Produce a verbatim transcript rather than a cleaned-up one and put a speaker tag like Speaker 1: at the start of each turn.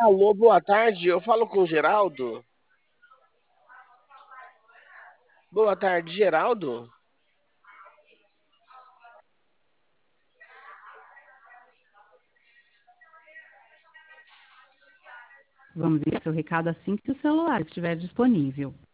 Speaker 1: Alô, boa tarde. Eu falo com o Geraldo. Boa tarde, Geraldo.
Speaker 2: Vamos ver seu recado assim que o celular estiver disponível.